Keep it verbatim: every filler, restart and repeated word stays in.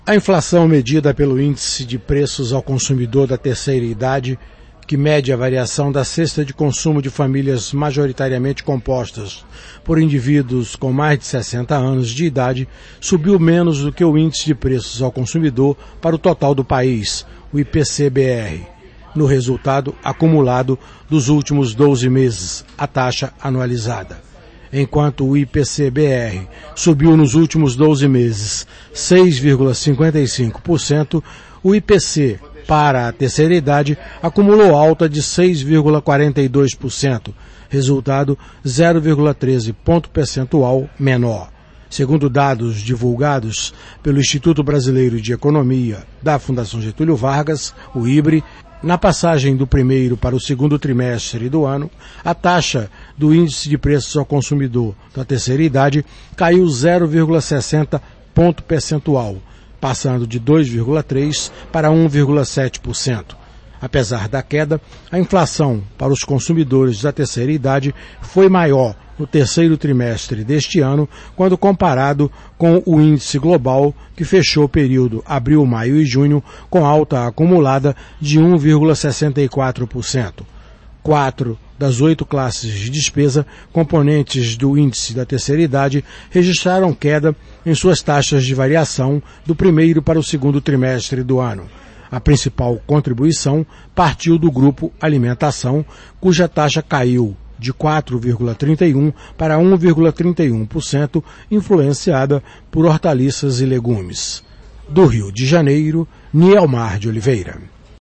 A inflação medida pelo Índice de Preços ao Consumidor da Terceira Idade, que mede a variação da cesta de consumo de famílias majoritariamente compostas por indivíduos com mais de sessenta anos de idade, subiu menos do que o Índice de Preços ao Consumidor para o total do país, o I P C B R, no resultado acumulado dos últimos doze meses, a taxa anualizada. Enquanto o I P C B R subiu nos últimos doze meses seis vírgula cinquenta e cinco por cento, o I P C para a terceira idade acumulou alta de seis vírgula quarenta e dois por cento, resultado zero vírgula treze ponto percentual menor. Segundo dados divulgados pelo Instituto Brasileiro de Economia da Fundação Getúlio Vargas, o I B R E, na passagem do primeiro para o segundo trimestre do ano, a taxa do Índice de Preços ao Consumidor da terceira idade caiu zero vírgula sessenta ponto percentual, passando de dois vírgula três por cento para um vírgula sete por cento. Apesar da queda, a inflação para os consumidores da terceira idade foi maior no terceiro trimestre deste ano, quando comparado com o índice global, que fechou o período abril, maio e junho com alta acumulada de um vírgula sessenta e quatro por cento. Quatro das oito classes de despesa componentes do índice da terceira idade registraram queda em suas taxas de variação do primeiro para o segundo trimestre do ano. A principal contribuição partiu do grupo alimentação, cuja taxa caiu de quatro vírgula trinta e um por cento para um vírgula trinta e um por cento, influenciada por hortaliças e legumes. Do Rio de Janeiro, Nielmar de Oliveira.